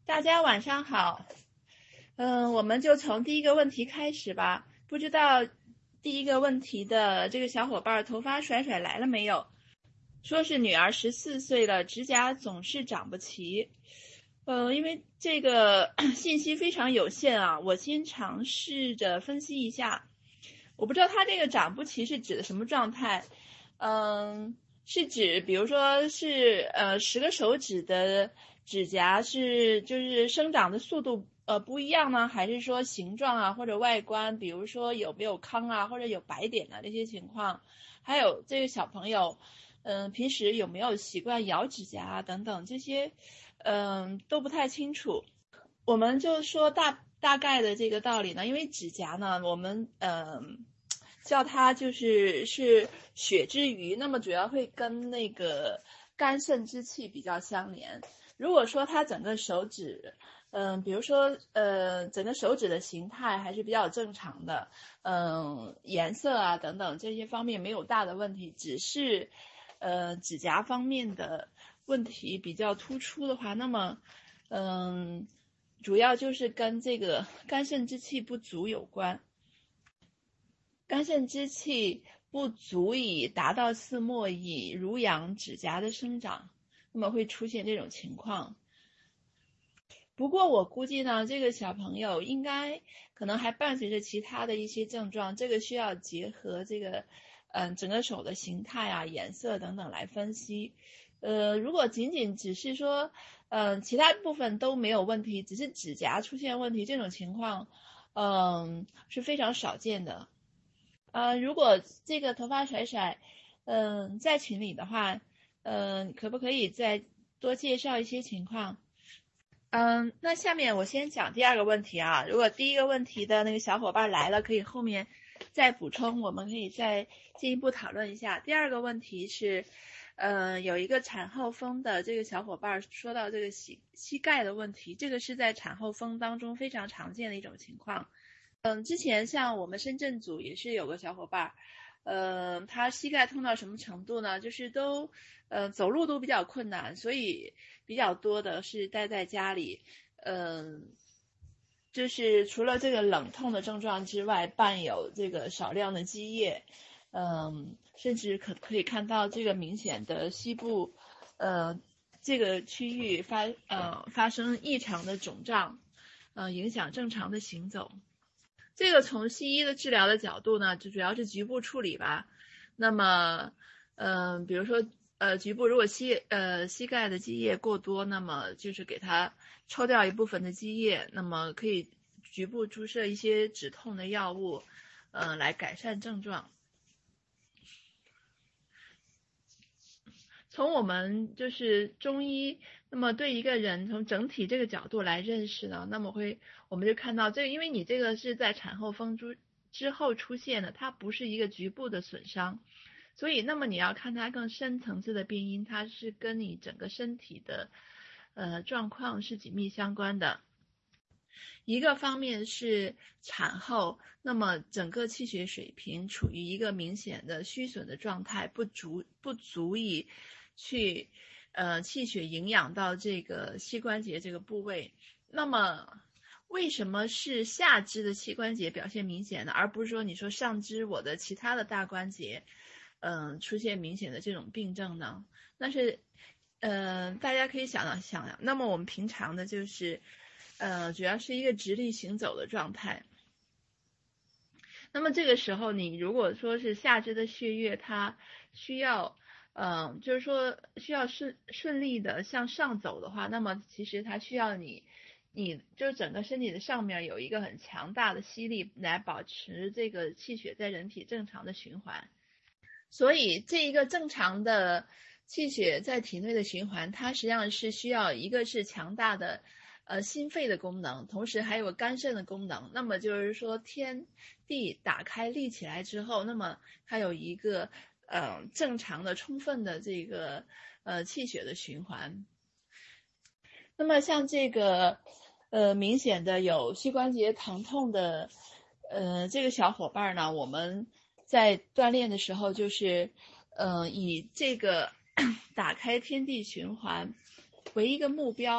大家晚上好。我们就从第一个问题开始吧。不知道第一个问题的这个小伙伴头发甩甩来了没有？说是女儿14岁了，指甲总是长不齐。因为这个信息非常有限啊，我先尝试着分析一下。我不知道它这个长不齐是指的什么状态。是指比如说是10个手指的指甲就是生长的速度不一样呢，还是说形状啊或者外观，比如说有没有糠啊或者有白点啊这些情况，还有这个小朋友平时有没有习惯咬指甲啊等等，这些都不太清楚。我们就说大概的这个道理呢，因为指甲呢我们叫它是血之余，那么主要会跟那个肝肾之气比较相连。如果说它整个手指比如说整个手指的形态还是比较正常的，颜色啊等等这些方面没有大的问题，只是指甲方面的问题比较突出的话，那么主要就是跟这个肝肾之气不足有关。肝肾之气不足以达到似末以濡养指甲的生长，那么会出现这种情况。不过我估计呢，这个小朋友应该可能还伴随着其他的一些症状，这个需要结合这个整个手的形态啊、颜色等等来分析。如果仅仅只是说其他部分都没有问题，只是指甲出现问题，这种情况是非常少见的。如果这个头发甩甩在群里的话，可不可以再多介绍一些情况？那下面我先讲第二个问题啊。如果第一个问题的那个小伙伴来了，可以后面再补充，我们可以再进一步讨论一下。第二个问题是有一个产后风的这个小伙伴说到这个膝盖的问题，这个是在产后风当中非常常见的一种情况。之前像我们深圳组也是有个小伙伴，他膝盖痛到什么程度呢？就是都走路都比较困难，所以比较多的是待在家里，就是除了这个冷痛的症状之外，伴有这个少量的积液，甚至可以看到这个明显的膝部这个区域发生异常的肿胀，影响正常的行走。这个从西医的治疗的角度呢，就主要是局部处理吧。那么比如说局部如果膝盖的积液过多，那么就是给它抽掉一部分的积液，那么可以局部注射一些止痛的药物来改善症状。从我们就是中医，那么对一个人从整体这个角度来认识呢，那么我们就看到这个，因为你这个是在产后风之后出现的，它不是一个局部的损伤，所以那么你要看它更深层次的病因，它是跟你整个身体的状况是紧密相关的。一个方面是产后，那么整个气血水平处于一个明显的虚损的状态，不足以去气血营养到这个膝关节这个部位。那么为什么是下肢的膝关节表现明显呢？而不是说你说上肢我的其他的大关节出现明显的这种病症呢？那是大家可以想想，那么我们平常的就是主要是一个直立行走的状态。那么这个时候你如果说是下肢的血液它需要就是说需要顺利的向上走的话，那么其实它需要你就整个身体的上面有一个很强大的吸力来保持这个气血在人体正常的循环。所以这一个正常的气血在体内的循环，它实际上是需要一个是强大的心肺的功能，同时还有肝肾的功能。那么就是说天地打开立起来之后，那么它有一个正常的充分的这个气血的循环。那么像这个明显的有膝关节疼痛的这个小伙伴呢，我们在锻炼的时候就是以这个打开天地循环为一个目标，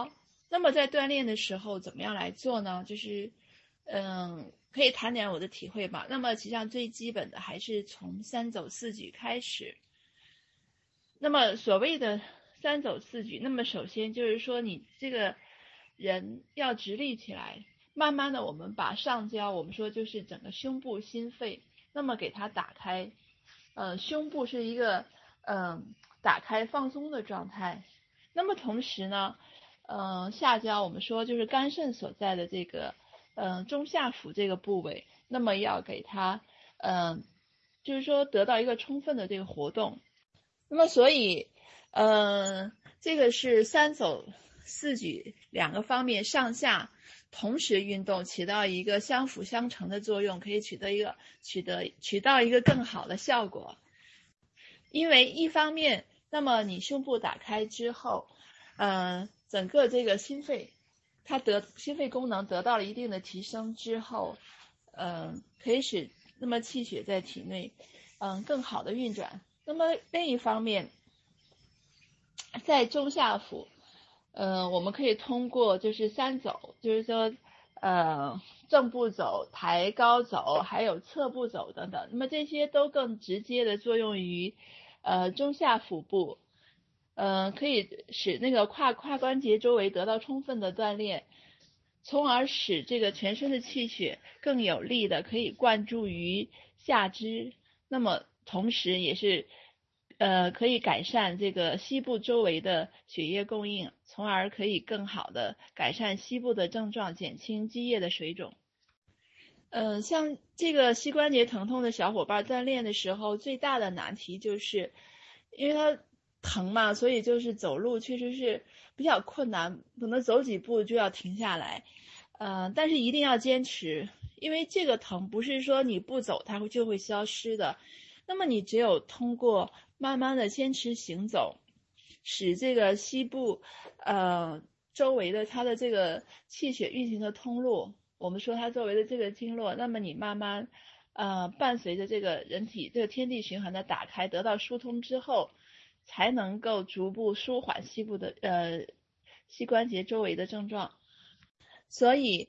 那么在锻炼的时候怎么样来做呢？就是可以谈点我的体会吧。那么实际上最基本的还是从3走4举开始。那么所谓的3走4举，那么首先就是说你这个人要直立起来，慢慢的我们把上焦，我们说就是整个胸部心肺，那么给它打开，胸部是一个打开放松的状态。那么同时呢，下焦我们说就是肝肾所在的这个中下腹这个部位，那么要给它就是说得到一个充分的这个活动。那么所以这个是3走4举2个方面上下同时运动，起到一个相辅相成的作用，可以取到一个更好的效果。因为一方面，那么你胸部打开之后，整个这个心肺功能得到了一定的提升之后，可以使那么气血在体内更好的运转。那么另一方面，在中下腹，我们可以通过就是3走，就是说正步走、抬高走，还有侧步走等等，那么这些都更直接的作用于中下腹部，可以使那个胯关节周围得到充分的锻炼，从而使这个全身的气血更有力的可以灌注于下肢，那么同时也是可以改善这个膝部周围的血液供应，从而可以更好的改善膝部的症状，减轻积液的水肿。像这个膝关节疼痛的小伙伴锻炼的时候，最大的难题就是因为它疼嘛，所以就是走路确实是比较困难，可能走几步就要停下来。但是一定要坚持，因为这个疼不是说你不走它就会消失的。那么你只有通过慢慢的坚持行走，使这个膝部周围的它的这个气血运行的通路，我们说它周围的这个经络，那么你慢慢伴随着这个人体这个天地循环的打开得到疏通之后，才能够逐步舒缓膝部的膝关节周围的症状。所以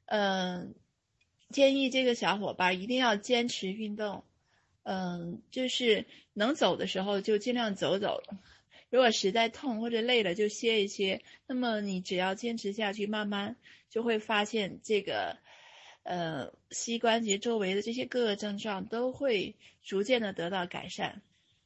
建议这个小伙伴一定要坚持运动，就是能走的时候就尽量走走，如果实在痛或者累了就歇一歇。那么你只要坚持下去，慢慢就会发现这个膝关节周围的这些各个症状都会逐渐的得到改善。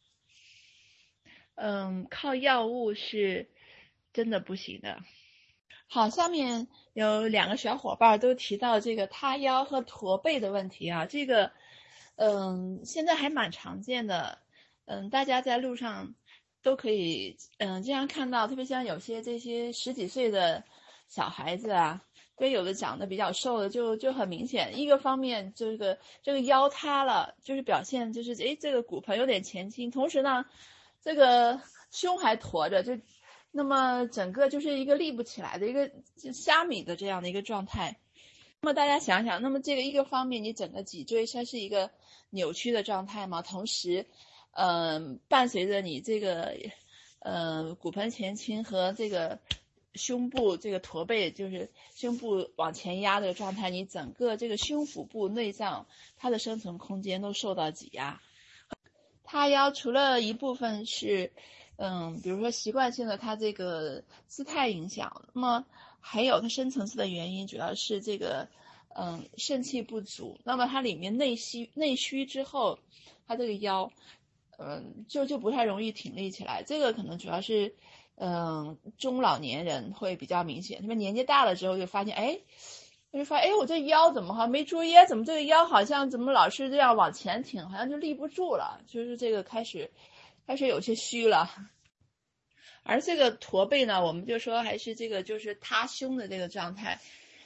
靠药物是真的不行的。好，下面有2个小伙伴都提到这个塌腰和驼背的问题啊，这个现在还蛮常见的，大家在路上都可以经常看到，特别像有些这些10几岁的小孩子啊，对，有的长得比较瘦的就很明显，一个方面这个腰塌了，就是表现就是这个骨盆有点前倾，同时呢这个胸还驼着，就那么整个就是一个立不起来的一个虾米的这样的一个状态。那么大家想想，那么这个一个方面你整个脊椎它是一个扭曲的状态嘛，同时伴随着你这个骨盆前倾和这个胸部这个驼背，就是胸部往前压的状态，你整个这个胸腹部内脏它的生存空间都受到挤压。塌腰除了一部分是比如说习惯性的它这个姿态影响，那么还有它深层次的原因主要是这个肾气不足，那么它里面内虚之后，它这个腰就不太容易挺立起来。这个可能主要是中老年人会比较明显，他们年纪大了之后就发现我这腰怎么好像没注意，怎么这个腰好像怎么老是这样往前挺，好像就立不住了，就是这个开始有些虚了。而这个驼背呢，我们就说还是这个就是塌胸的这个状态。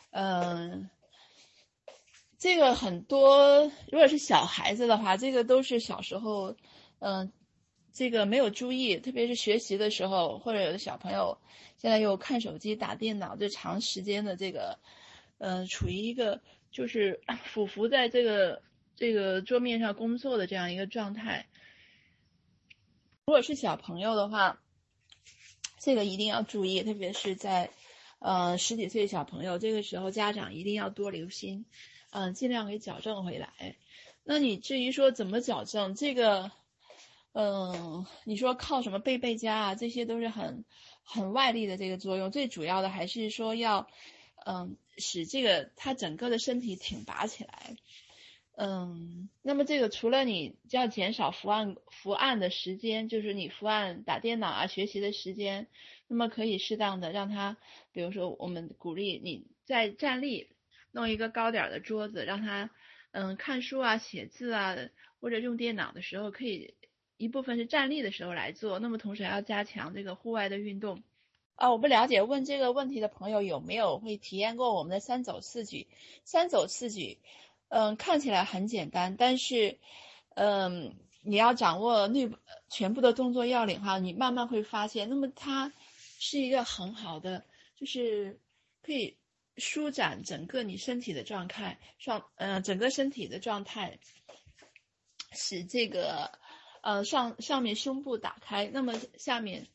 这个很多如果是小孩子的话，这个都是小时候这个没有注意，特别是学习的时候，或者有的小朋友现在又看手机打电脑，就长时间的这个处于一个就是俯伏在这个桌面上工作的这样一个状态。如果是小朋友的话，这个一定要注意，特别是在十几岁小朋友，这个时候家长一定要多留心，尽量给矫正回来。那你至于说怎么矫正这个，你说靠什么背佳啊，这些都是很外力的这个作用，最主要的还是说要使这个他整个的身体挺拔起来。那么这个除了你要减少伏案的时间，就是你伏案打电脑啊学习的时间，那么可以适当的让他，比如说我们鼓励你在站立，弄一个高点的桌子，让他看书啊写字啊或者用电脑的时候，可以一部分是站立的时候来做，那么同时还要加强这个户外的运动。我不了解问这个问题的朋友有没有会体验过我们的三走四举。三走四举看起来很简单，但是你要掌握全部的动作要领哈，你慢慢会发现，那么它是一个很好的，就是可以舒展整个你身体的状态，整个身体的状态，使这个上面胸部打开，那么下面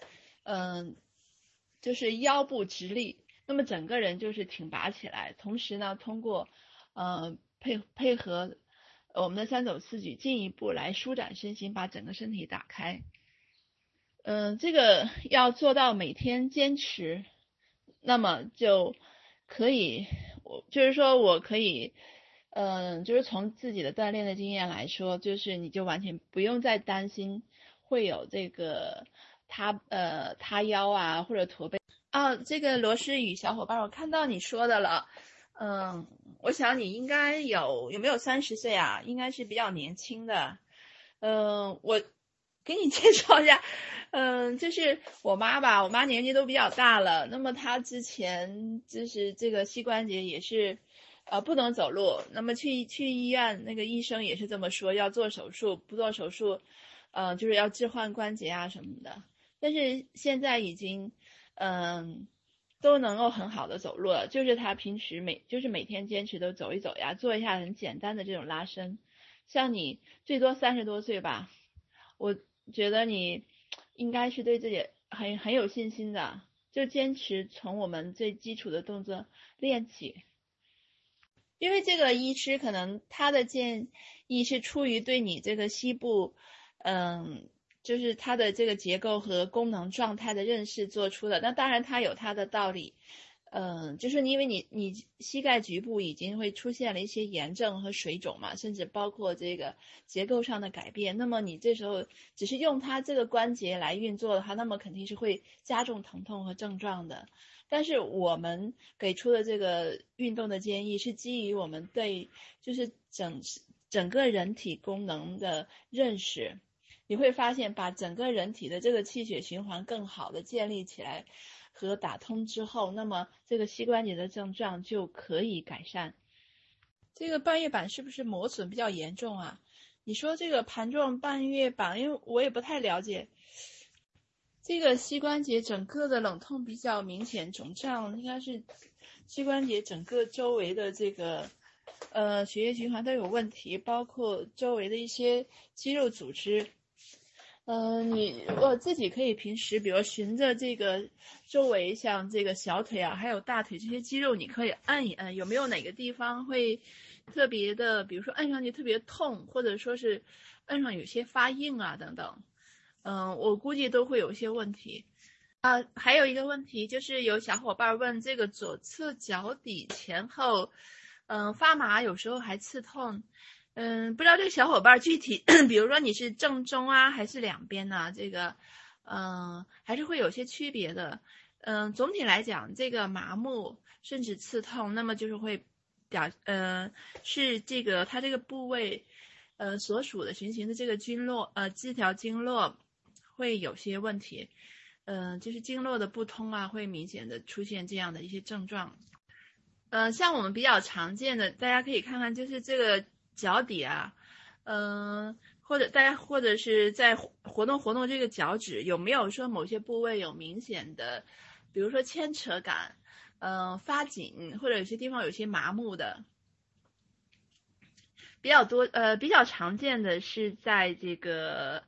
就是腰部直立，那么整个人就是挺拔起来，同时呢通过配合我们的三走四举进一步来舒展身心，把整个身体打开。这个要做到每天坚持，那么就可以，我可以就是从自己的锻炼的经验来说，就是你就完全不用再担心会有这个塌腰啊或者驼背。这个罗诗雨小伙伴，我看到你说的了。我想你应该有没有30岁啊？应该是比较年轻的。我给你介绍一下，就是我妈吧，我妈年纪都比较大了，那么她之前就是这个膝关节也是不能走路，那么去医院，那个医生也是这么说，要做手术，不做手术就是要置换关节啊什么的。但是现在已经都能够很好的走路了，就是他平时每天坚持都走一走呀，做一下很简单的这种拉伸。像你最多30多岁吧，我觉得你应该是对自己很有信心的，就坚持从我们最基础的动作练起。因为这个医师可能他的建议是出于对你这个膝部就是它的这个结构和功能状态的认识做出的，那当然它有它的道理。就是因为你膝盖局部已经会出现了一些炎症和水肿嘛，甚至包括这个结构上的改变，那么你这时候只是用它这个关节来运作的话，那么肯定是会加重疼痛和症状的。但是我们给出的这个运动的建议是基于我们对就是整个人体功能的认识，你会发现把整个人体的这个气血循环更好的建立起来和打通之后，那么这个膝关节的症状就可以改善。这个半月板是不是磨损比较严重啊？你说这个盘状半月板，因为我也不太了解。这个膝关节整个的冷痛比较明显，肿胀应该是膝关节整个周围的这个血液循环都有问题，包括周围的一些肌肉组织。我自己可以平时比如循着这个周围，像这个小腿啊还有大腿这些肌肉，你可以按一按，有没有哪个地方会特别的，比如说按上去特别痛，或者说是按上有些发硬啊等等。我估计都会有一些问题。还有一个问题就是有小伙伴问这个左侧脚底前后发麻，有时候还刺痛。不知道这个小伙伴具体比如说你是正中啊还是两边呢？这个还是会有些区别的。总体来讲，这个麻木甚至刺痛，那么就是会是这个它这个部位所属的循行的这个这条经络会有些问题。就是经络的不通啊，会明显的出现这样的一些症状。像我们比较常见的，大家可以看看，就是这个脚底啊，或者是在活动这个脚趾，有没有说某些部位有明显的，比如说牵扯感，发紧，或者有些地方有些麻木的。比较常见的是在这个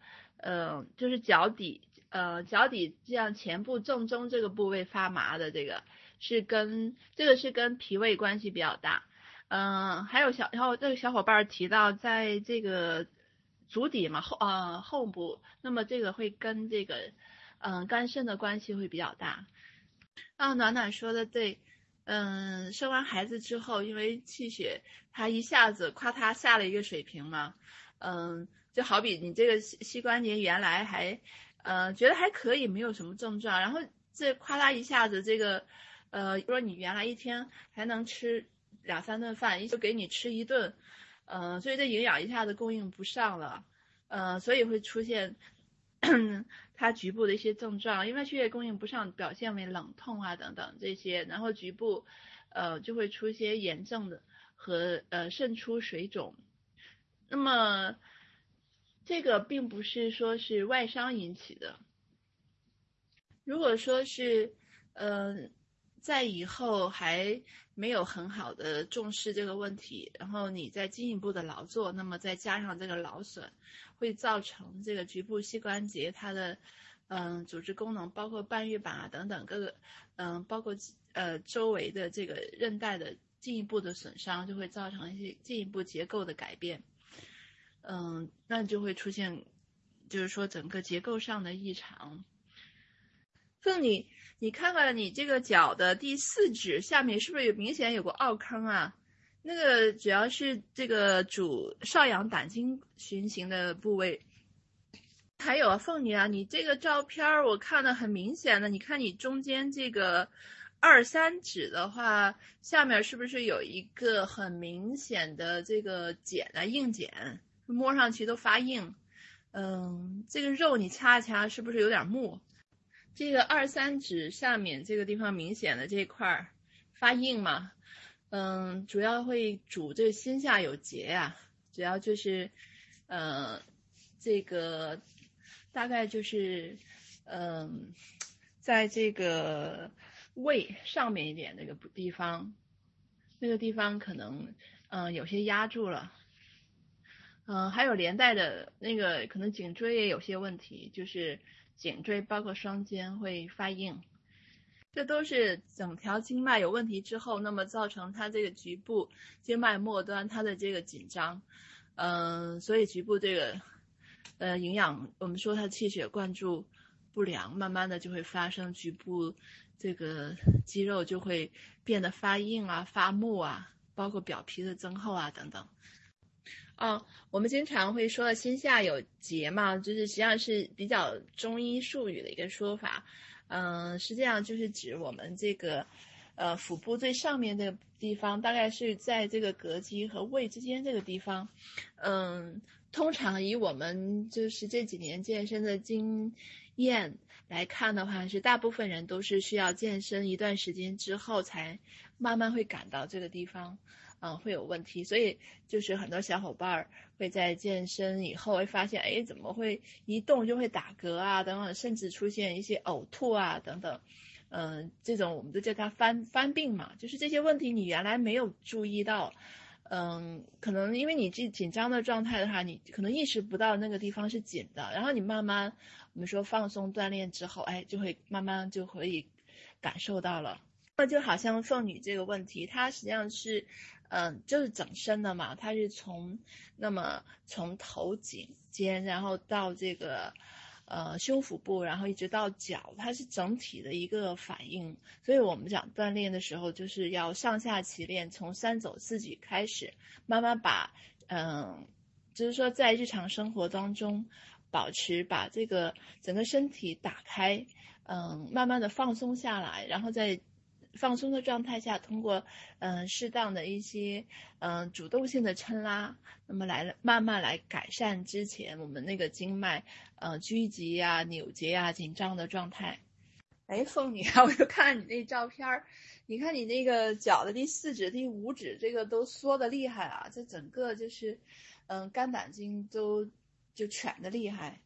就是脚底这样前部正中这个部位发麻的这个是跟脾胃关系比较大。还有然后这个小伙伴提到在这个足底嘛后部，那么这个会跟这个肝肾的关系会比较大。暖暖说的对，生完孩子之后，因为气血它一下子夸它下了一个水平嘛，就好比你这个膝关节原来还觉得还可以，没有什么症状，然后这夸啦一下子这个说你原来一天还能吃2-3顿饭，就给你吃1顿，所以这营养一下子供应不上了，所以会出现它局部的一些症状，因为血液供应不上，表现为冷痛啊等等这些，然后局部就会出一些炎症的和渗出水肿。那么这个并不是说是外伤引起的。如果说是在以后还没有很好的重视这个问题，然后你再进一步的劳作，那么再加上这个劳损，会造成这个局部膝关节它的组织功能，包括半月板啊等等各个包括周围的这个韧带的进一步的损伤，就会造成一些进一步结构的改变。那就会出现就是说整个结构上的异常。凤你看看你这个脚的第4指下面是不是明显有个凹坑啊？那个主要是这个主少阳胆经循行的部位。还有凤妮啊，你这个照片我看的很明显的，你看你中间这个2、3指的话，下面是不是有一个很明显的这个茧啊，硬茧，摸上去都发硬。这个肉你掐一掐，是不是有点木？这个2、3指下面这个地方明显的这块发硬嘛，主要会主这个心下有结呀，主要就是这个大概就是在这个胃上面一点那个地方，可能有些压住了。还有连带的那个可能颈椎也有些问题，就是颈椎包括双肩会发硬，这都是整条经脉有问题之后，那么造成它这个局部经脉末端它的这个紧张，所以局部这个营养，我们说它气血灌注不良，慢慢的就会发生局部这个肌肉就会变得发硬啊、发木啊，包括表皮的增厚啊等等。我们经常会说心下有结嘛，就是实际上是比较中医术语的一个说法。实际上就是指我们这个腹部最上面这个地方，大概是在这个膈肌和胃之间这个地方。通常以我们就是这几年健身的经验来看的话，是大部分人都是需要健身一段时间之后才慢慢会感到这个地方会有问题，所以就是很多小伙伴会在健身以后会发现，哎，怎么会一动就会打嗝啊等等，甚至出现一些呕吐啊等等，这种我们都叫它翻病嘛，就是这些问题你原来没有注意到，可能因为你这紧张的状态的话，你可能意识不到那个地方是紧的，然后你慢慢我们说放松锻炼之后，哎，就会慢慢就可以感受到了。就好像凤女这个问题，它实际上是就是整身的嘛，它是从头颈肩，然后到这个胸腹部，然后一直到脚，它是整体的一个反应。所以我们讲锻炼的时候，就是要上下齐练，从3走4举开始，慢慢把就是说在日常生活当中把这个整个身体打开，慢慢的放松下来，然后在放松的状态下，通过适当的一些主动性的抻拉，那么慢慢来改善之前我们那个经脉拘急啊、扭结啊、紧张的状态。哎，凤女啊，我就看你那照片，你看你那个脚的第4指、第5指，这个都缩的厉害啊，这整个就是肝胆经都就蜷的厉害。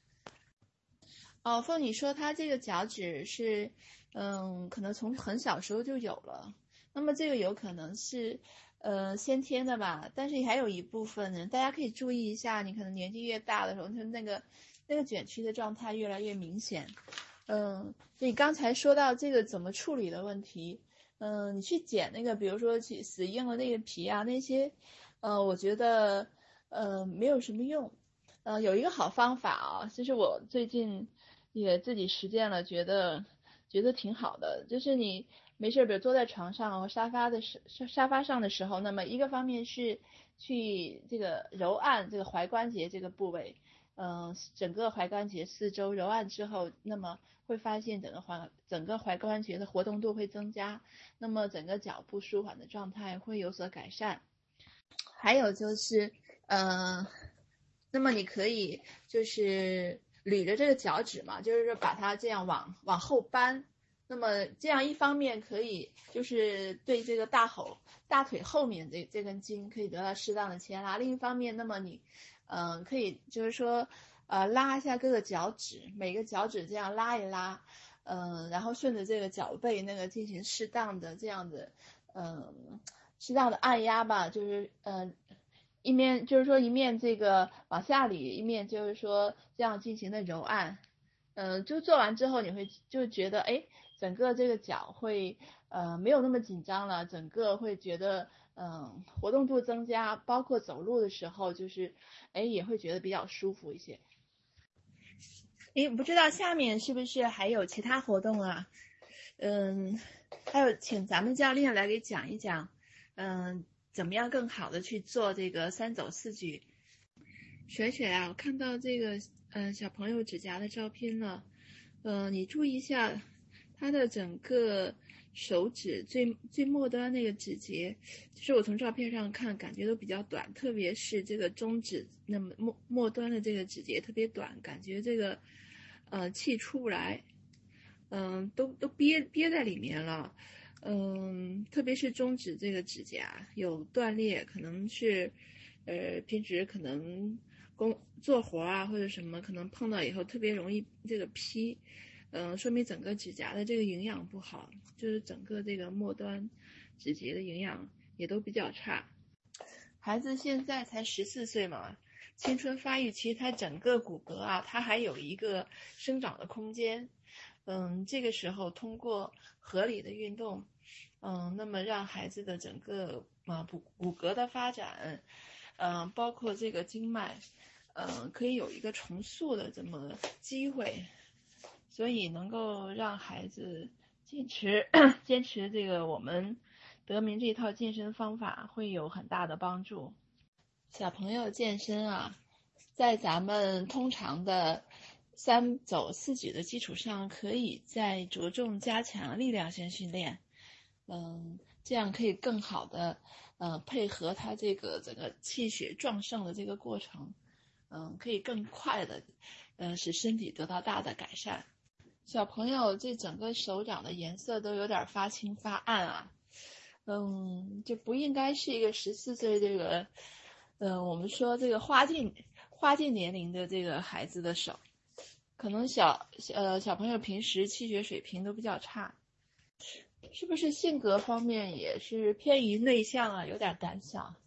凤女说她这个脚趾是可能从很小时候就有了，那么这个有可能是先天的吧，但是还有一部分人，大家可以注意一下，你可能年纪越大的时候，他那个卷曲的状态越来越明显。 所以刚才说到这个怎么处理的问题，你去剪那个，比如说去死硬的那个皮啊，那些，我觉得，没有什么用。有一个好方法啊，就是我最近也自己实践了，觉得挺好的，就是你没事，比如坐在床上、沙发上的时候，那么一个方面是去这个揉按这个踝关节这个部位，整个踝关节四周揉按之后，那么会发现整个踝关节的活动度会增加，那么整个脚部舒缓的状态会有所改善。还有就是，那么你可以就是捋着这个脚趾嘛，就是说把它这样往后扳，那么这样一方面可以就是对这个大腿后面这根筋可以得到适当的牵拉，另一方面，那么你可以就是说拉一下各个脚趾，每个脚趾这样拉一拉，然后顺着这个脚背那个进行适当的这样的适当的按压吧，就是一面这个往下捋，一面就是说这样进行的揉按，就做完之后你会就觉得整个这个脚会没有那么紧张了，整个会觉得活动度增加，包括走路的时候就是也会觉得比较舒服一些。不知道下面是不是还有其他活动啊？还有请咱们教练来给讲一讲，怎么样更好的去做这个3走4举。水水啊，我看到这个小朋友指甲的照片了，你注意一下他的整个手指最末端那个指节，就是我从照片上看感觉都比较短，特别是这个中指那么末端的这个指节特别短，感觉这个气出不来，都憋在里面了。特别是中指这个指甲有断裂，可能是平时可能做活啊或者什么，可能碰到以后特别容易这个劈，说明整个指甲的这个营养不好，就是整个这个末端指节的营养也都比较差。孩子现在才14岁嘛，青春发育期，他整个骨骼啊，他还有一个生长的空间。这个时候通过合理的运动，那么让孩子的整个骨骼的发展，包括这个经脉，可以有一个重塑的这么机会，所以能够让孩子坚持这个我们德明这一套健身方法会有很大的帮助。小朋友健身啊，在咱们通常的3走4举的基础上，可以再着重加强力量性训练，这样可以更好的配合他这个整个气血壮盛的这个过程，可以更快的使身体得到大的改善。小朋友这整个手掌的颜色都有点发青发暗啊，就不应该是一个14岁这个我们说这个花季年龄的这个孩子的手。可能小朋友平时气血水平都比较差，是不是性格方面也是偏于内向啊，有点胆小？